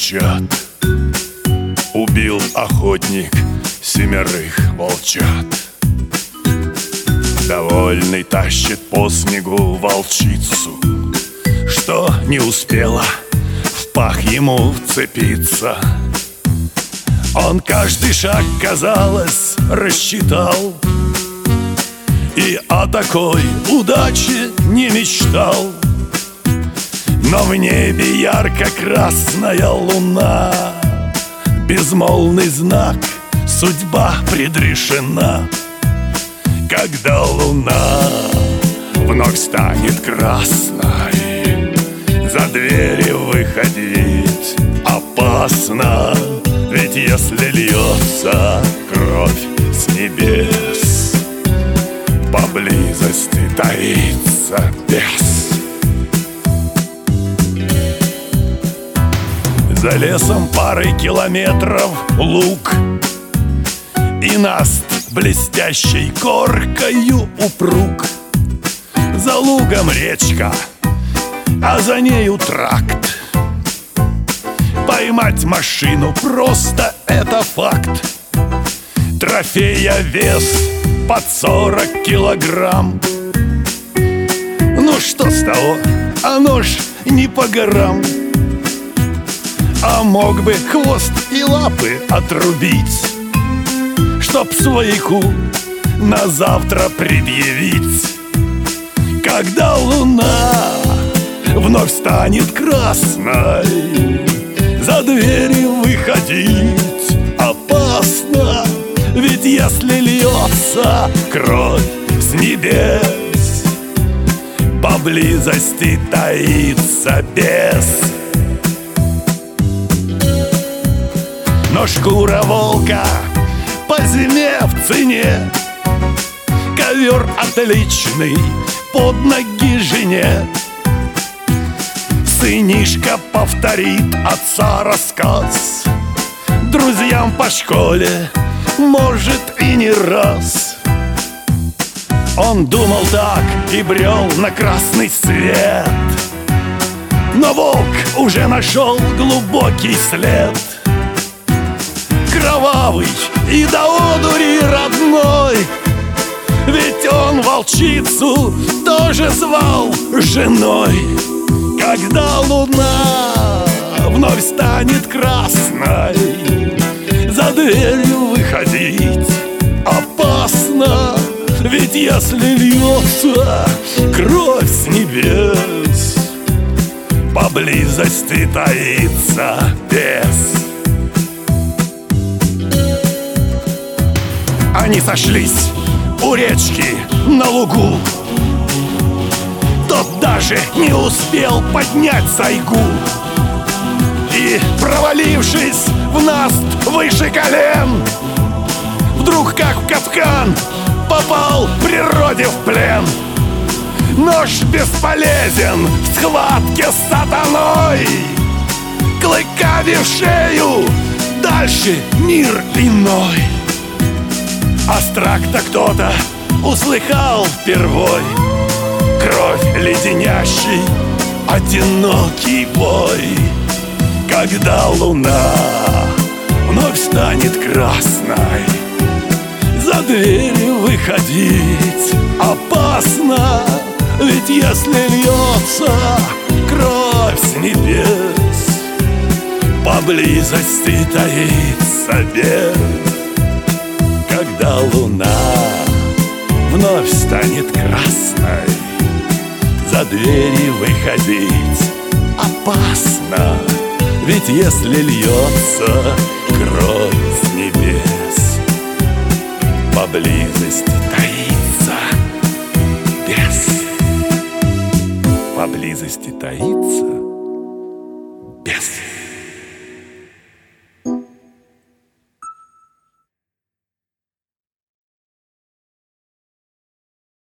молчат. Убил охотник 7 волчат. Довольный тащит по снегу волчицу, что не успела в пах ему вцепиться. Он каждый шаг, казалось, рассчитал и о такой удаче не мечтал. Но в небе ярко-красная луна, безмолвный знак, судьба предрешена. Когда луна вновь станет красной, за двери выходить опасно. Ведь если льется кровь с небес, поблизости таится бес. За лесом парой километров луг и наст блестящей коркою упруг. За лугом речка, а за нею тракт. Поймать машину просто это факт. Трофея вес под 40 килограмм. Ну что с того, оно ж не по горам. А мог бы хвост и лапы отрубить, чтоб свояку на завтра предъявить. Когда луна вновь станет красной, за двери выходить опасно. Ведь если льется кровь с небес, поблизости таится бес. Но шкура волка по зиме в цене, ковер отличный под ноги жене. Сынишка повторит отца рассказ друзьям по школе, может и не раз. Он думал так и брел на красный свет, но волк уже нашел глубокий след. Кровавый и до одури родной, ведь он волчицу тоже звал женой. Когда луна вновь станет красной, за дверью выходить опасно. Ведь если льется кровь с небес, поблизости таится бес. Они сошлись у речки на лугу. Тот даже не успел поднять сайгу и, провалившись в наст выше колен, вдруг как в капкан попал природе в плен. Нож бесполезен в схватке с сатаной, клыками в шею дальше мир иной. Астракта кто-то услыхал впервой, кровь леденящий одинокий бой. Когда луна вновь станет красной, за двери выходить опасно. Ведь если льется кровь с небес, поблизости таится бес. Когда луна вновь станет красной, за двери выходить опасно. Ведь если льется кровь с небес, поблизости таится бес. Поблизости таится